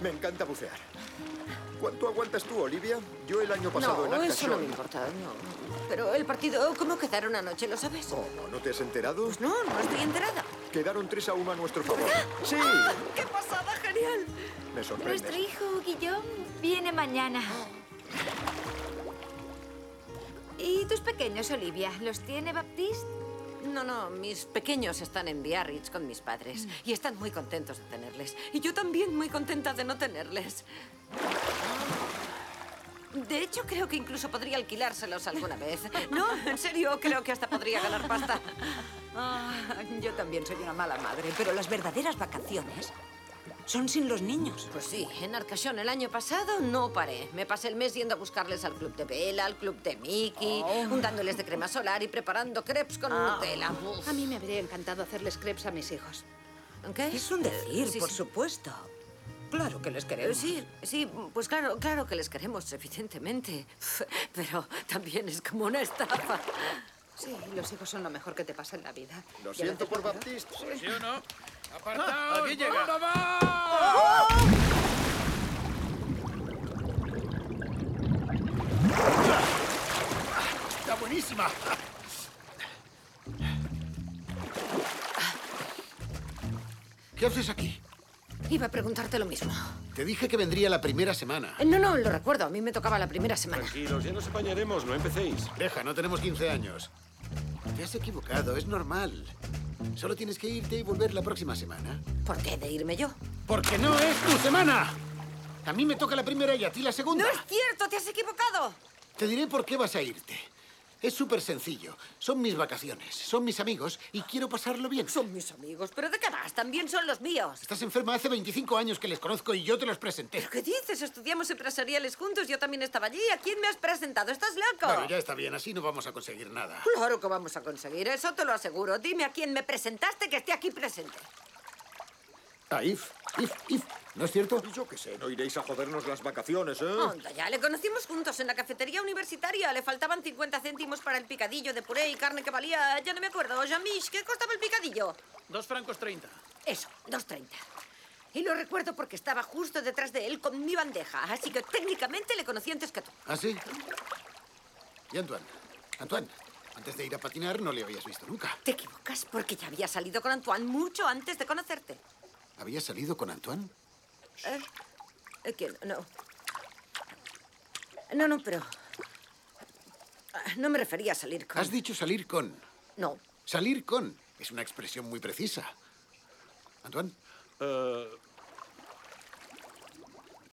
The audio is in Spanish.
Me encanta bucear. ¿Cuánto aguantas tú, Olivia? Yo el año pasado en eso no me Arcachon. importa, no. Pero el partido, ¿cómo quedaron anoche? ¿Lo sabes? ¿Cómo? ¿No te has enterado? Pues no estoy enterada. Quedaron 3-1 a nuestro favor. ¡Sí! ¡Qué pasada, genial! Me sorprendes. Nuestro hijo Guillaume viene mañana. ¿Y tus pequeños, Olivia? ¿Los tiene Baptiste? No, mis pequeños están en Biarritz con mis padres y están muy contentos de tenerles. Y yo también muy contenta de no tenerles. De hecho, creo que incluso podría alquilárselos alguna vez. No, en serio, creo que hasta podría ganar pasta. Yo también soy una mala madre, pero las verdaderas vacaciones son sin los niños. Pues sí, en Arcachon el año pasado no paré. Me pasé el mes yendo a buscarles al club de Bella, al club de Mickey, untándoles de crema solar y preparando crepes con Nutella. Uf. A mí me habría encantado hacerles crepes a mis hijos. ¿Qué? Es un decir, Sí, por sí. supuesto. Claro que les queremos. Sí, pues claro que les queremos, evidentemente. Pero también es como una estafa. Sí, los hijos son lo mejor que te pasa en la vida. Lo ¿Ya siento por claro? Baptiste. ¿Sí o no? ¡Apartaos! aquí llega. ¡Está buenísima! ¿Qué haces aquí? Iba a preguntarte lo mismo. Te dije que vendría la primera semana. No, lo recuerdo. A mí me tocaba la primera semana. Tranquilos, ya nos apañaremos, no empecéis. Deja, no tenemos 15 años. Te has equivocado, es normal. Solo tienes que irte y volver la próxima semana. ¿Por qué de irme yo? ¡Porque no es tu semana! A mí me toca la primera y a ti la segunda. ¡No es cierto! ¡Te has equivocado! Te diré por qué vas a irte. Es súper sencillo. Son mis vacaciones, son mis amigos y quiero pasarlo bien. Son mis amigos, pero ¿de qué vas? También son los míos. Estás enferma hace 25 años que les conozco y yo te los presenté. ¿Pero qué dices? Estudiamos empresariales juntos, yo también estaba allí. ¿A quién me has presentado? ¿Estás loco? Bueno, ya está bien, así no vamos a conseguir nada. Claro que vamos a conseguir, eso te lo aseguro. Dime a quién me presentaste que esté aquí presente. A If. ¿No es cierto? Yo qué sé, no iréis a jodernos las vacaciones, ¿eh? Anda ya, le conocimos juntos en la cafetería universitaria. Le faltaban 50 céntimos para el picadillo de puré y carne que valía... Ya no me acuerdo. Jean-Mich, ¿qué costaba el picadillo? 2 francos 30. Eso, 2,30. Y lo recuerdo porque estaba justo detrás de él con mi bandeja. Así que técnicamente le conocí antes que tú. ¿Ah, sí? ¿Y Antoine? Antoine, antes de ir a patinar no le habías visto nunca. Te equivocas porque ya había salido con Antoine mucho antes de conocerte. ¿Habías salido con Antoine? ¿Quién? No, pero... No me refería a salir con... Has dicho salir con. No. Salir con. Es una expresión muy precisa. ¿Antoine?